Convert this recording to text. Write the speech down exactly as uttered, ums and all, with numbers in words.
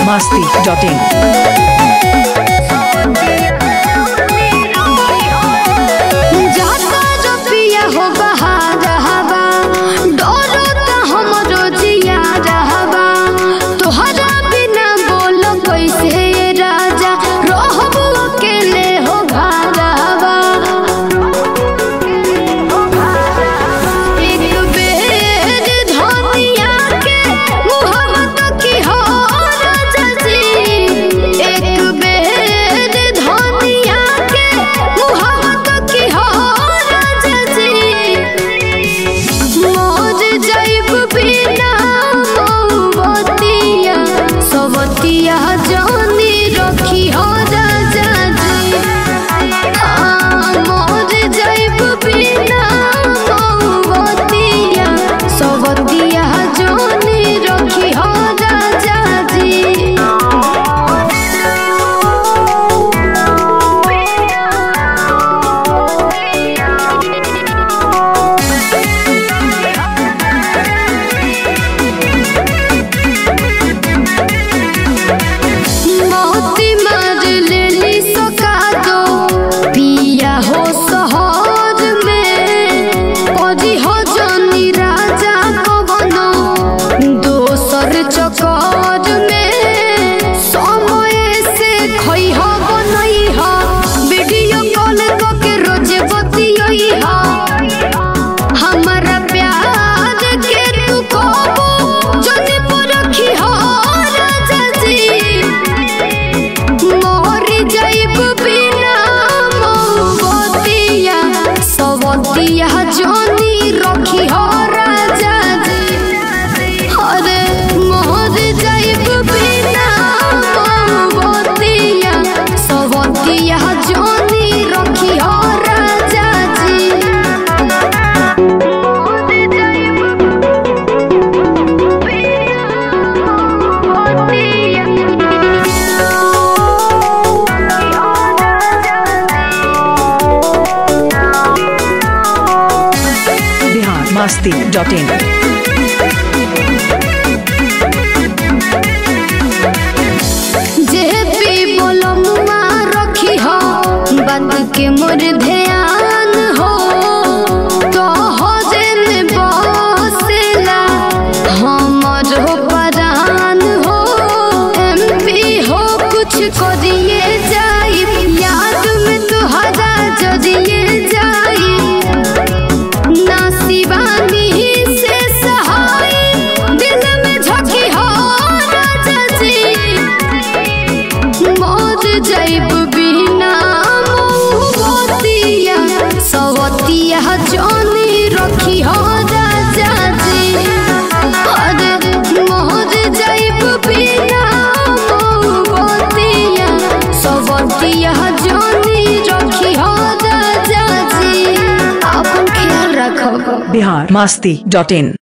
masti dot in. masti dot in. JP बोलमुआ रखी हो बात के मोर ध्यान हो तो हो जेन बसेला हमर हो परान हो एमपी हो कुछ करिए जाई याद में तुहरा जरिए जाई ना शिवानी से सहाय दिल में झकी हो राजा जी मोर जाइब बिना मोहबतिया सवतिया जोनी रखी हो राजा जी अरे मोर जाइब बिना मोहबतिया सवतिया जोनी रखी हो राजा जी अपन ख्याल रखो Bihar masti dot in.